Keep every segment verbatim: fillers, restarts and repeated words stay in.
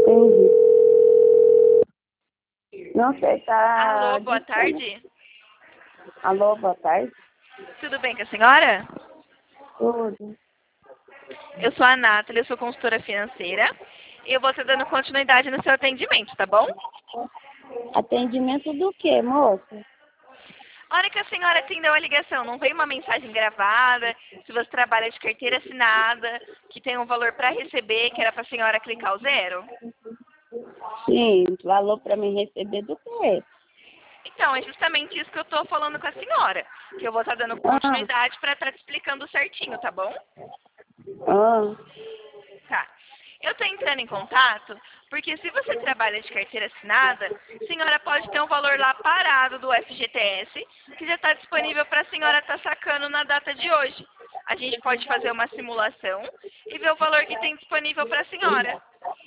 Entendi. Não sei, tá... Alô, boa tarde. Alô, boa tarde. Tudo bem com a senhora? Tudo. Eu sou a Nathalie, eu sou consultora financeira. E eu vou estar dando continuidade no seu atendimento, tá bom? Atendimento do quê, moça? A hora que a senhora atendeu a ligação, não veio uma mensagem gravada, se você trabalha de carteira assinada, que tem um valor para receber, que era para a senhora clicar o zero? Sim, falou pra mim receber do quê? Então, é justamente isso que eu estou falando com a senhora. Que eu vou estar dando Ah, continuidade para estar te explicando certinho, tá bom? ah, Tá. Eu estou entrando em contato porque se você trabalha de carteira assinada, a senhora pode ter um valor lá parado do F G T S que já está disponível para a senhora estar sacando na data de hoje. A gente pode fazer uma simulação e ver o valor que tem disponível para a senhora.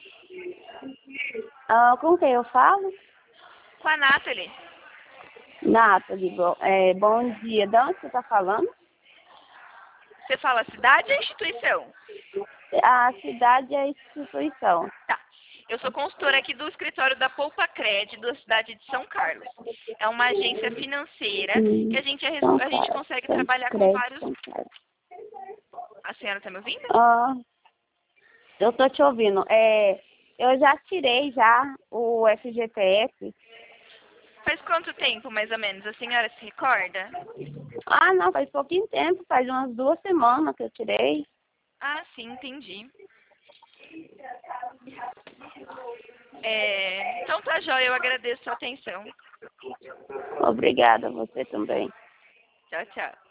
ah, com quem eu falo? Com a Nathalie. Nathalie, bom, é, bom dia. De onde você tá falando? Você fala cidade ou instituição? A cidade é a instituição. Tá. Eu sou consultora aqui do escritório da Poupa Cred, da cidade de São Carlos. É uma agência financeira que Hum, a gente, é- São a gente Carlos, consegue São trabalhar com Crédito, vários... São Carlos. A senhora está me ouvindo? Ah, eu tô te ouvindo. É, eu já tirei já o F G T S. Faz quanto tempo, mais ou menos? A senhora se recorda? Ah, não, faz pouquinho tempo, faz umas duas semanas que eu tirei. Ah, sim, entendi. É, então tá, jóia, eu agradeço a sua atenção. Obrigada, você também. Tchau, tchau.